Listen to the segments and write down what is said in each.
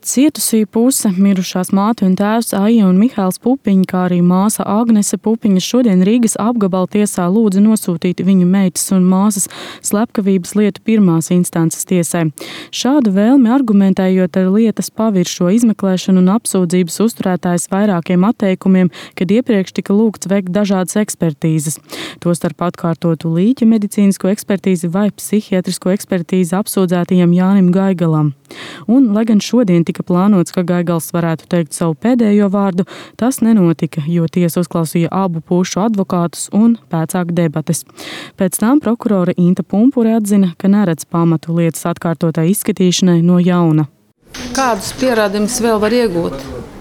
Cietusī puse, mirušās māte un tēvs Aija un Mihails Pupiņi, kā arī māsa Agnese Pupiņa šodien Rīgas apgabala tiesā lūdza nosūtīt viņu meitas un māsas slepkavības lietu pirmās instances tiesai. Šādu vēlmi argumentējot ar lietas paviršo izmeklēšanu un apsūdzības uzturētājs vairākiem atteikumiem, kad iepriekš tika lūgts veikt dažādas ekspertīzes. Tostarp atkārtotu līķa medicīnisko ekspertīzi vai psihiatrisko ekspertīzi apsūdzētajam Jānim Gaigalam. Un, lai gan šodien tika plānots, ka Gaigals varētu teikt savu pēdējo vārdu, tas nenotika, jo tiesa uzklausīja abu pušu advokātus un pēcāk debates. Pēc tam prokurore Inta Pumpure atzina, ka neredz pamatu lietas atkārtotai izskatīšanai no jauna. Kādus pierādījumus vēl var iegūt?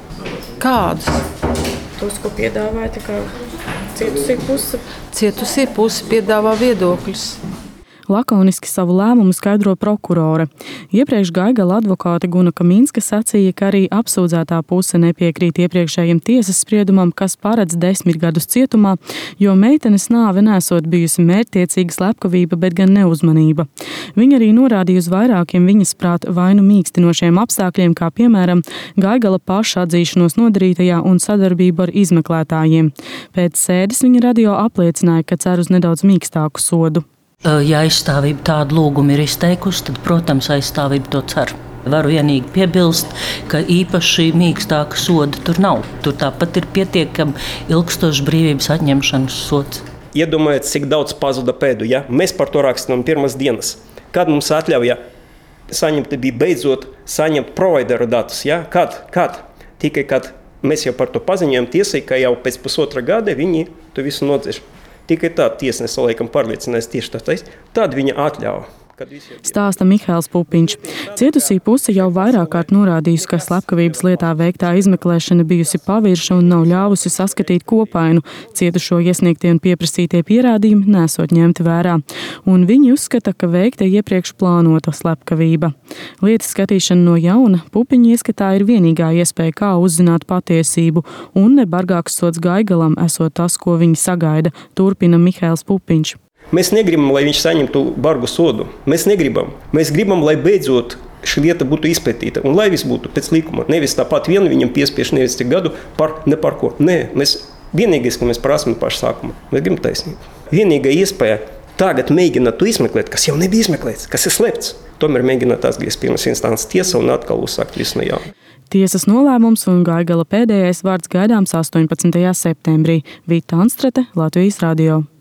Kādus? Tos, ko piedāvāja, tā kā cietusī puse. Cietusī puse piedāvā viedokļus. Lakoniski savu lēmumu skaidro prokurore. Iepriekš Gaigala advokāte Guna Kaminska sacīja, ka arī apsūdzētā puse nepiekrīt iepriekšējiem tiesas spriedumam, kas paredz 10 gadus cietumā, jo meitenes nāve nesot bijusi mērķtiecīga slepkavība, bet gan neuzmanība. Viņa arī norādīja uz vairākiem viņas prāt vainu mīkstinošiem apstākļiem, kā piemēram Gaigala paša atzīšanos nodarītajā un sadarbību ar izmeklētājiem. Pēc sēdes viņa radio apliecināja, ka cer uz nedaudz mīkstāku sodu. Ja aizstāvība tādu lūgumu ir izteikusi, tad, protams, aizstāvība to cer. Varu vienīgi piebilst, ka īpaši mīkstāka soda tur nav. Tur tāpat ir pietiekami ilgstošs brīvības atņemšanas sods. Iedomājiet, cik daudz pazuda pēdu, ja? Mēs par to rakstam pirmas dienas. Kad mums atļauja saņemt, bija beidzot saņemt provideru datus, ja? Kad? Tikai kad mēs jau par to paziņojam tiesai, ka jau pēc pusotra gada viņi to visu nodzēš. Tikai tā tiesnese laikam pārliecinās tieši tā, tad viņa atļauja. Stāsta Mihails Pupiņš. Cietusī puse jau vairāk kārt norādījusi, ka slepkavības lietā veiktā izmeklēšana bijusi pavirša un nav ļāvusi saskatīt kopainu. Cietušo iesniegtie un pieprasītie pierādījumi nesot ņemti vērā. Un viņi uzskata, ka veikta iepriekš plānota slepkavība. Lietas skatīšana no jauna Pupiņa ieskatā ir vienīgā iespēja, kā uzzināt patiesību, un nebargāks sods Gaigalam esot tas, ko viņi sagaida, turpina Mihails Pupiņš. Mēs negribam, lai viņš saņemtu bargu sodu. Mēs negribam. Mēs gribam, lai beidzot šī lieta būtu izpētīta un lai viss būtu pēc likuma. Nevis tāpat vien viņam piespiež nevis tik gadu ne par ko. Nē, vienīgais, ko mēs prasām pašu sākumu, mēs gribam taisnību. Vienīgā iespēja tagad mēģināt to izmeklēt, kas jau nebija izmeklēts, kas ir slēpts. Tomēr mēģināt atgriezt pirmās instances tiesa un atkal uzsākt visu no jauna. Tiesas nolēmums un Gaigala pēdējais vārds gaidāms 18. septembrī. Vita Anstrate, Latvijas radio.